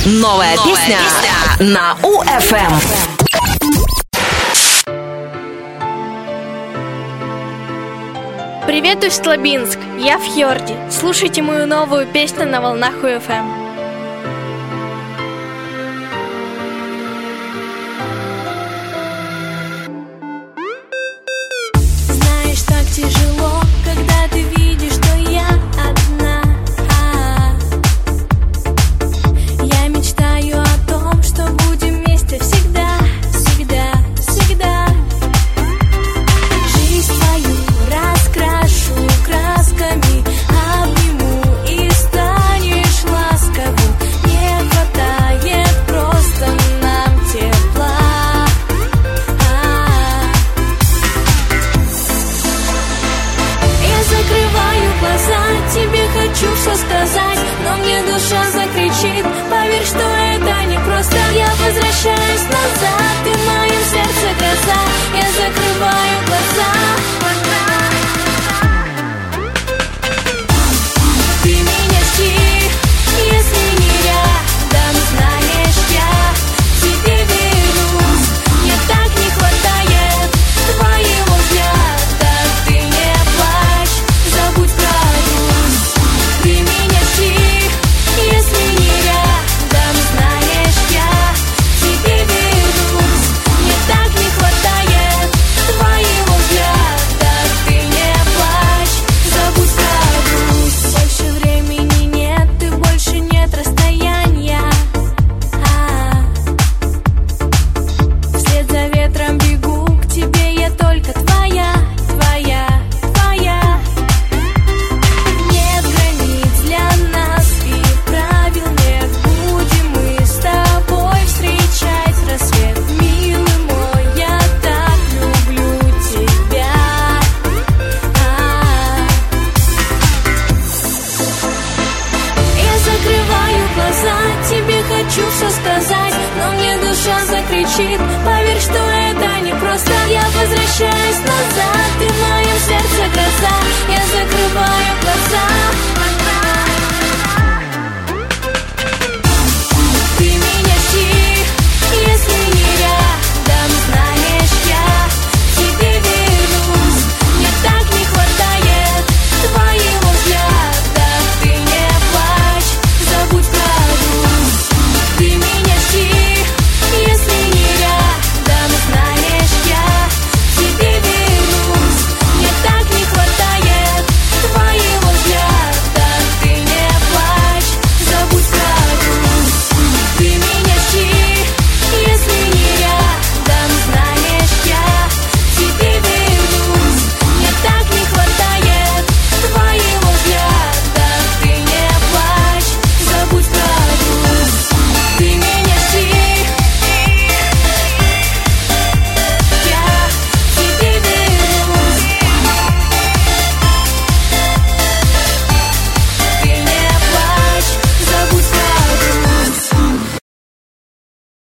Новая песня на УФМ. Привет, Усть-Лабинск, я Фьорди. Слушайте мою новую песню на волнах УФМ. Знаешь, так тяжело, когда ты видишь, что я одна. Я мечтаю о том, что будем вместе всегда, всегда, всегда. Жизнь твою раскрашу красками, обниму и станешь ласковым. Не хватает просто нам тепла. Я закрываю глаза, тебе хочу все сказать, но мне душа закричит: поверь, что это не просто. Я возвращаюсь назад, ты в моем сердце гроза. Я закрываю глаза. Ты меня жди, если не рядом, знаешь, я тебе вернусь. Мне так не хватает твоего взгляда. Ты не плачь, забудь про грусть. Ты меня жди, если не рядом, знаешь, я тебе вернусь. Мне так не хватает твоего взгляда. Ты не плачь, забудь про грусть. Больше времени нет, и больше нет расстояния. Вслед за ветром бегу к тебе, я только твоя, твоя, твоя. Нет границ для нас и правил нет. Будем мы с тобой встречать рассвет. Милый мой, я так люблю тебя. Я закрываю глаза, тебе хочу все сказать, но мне душа закричит: поверь, что это не просто. Я возвращаюсь назад, ты в моем сердце гроза.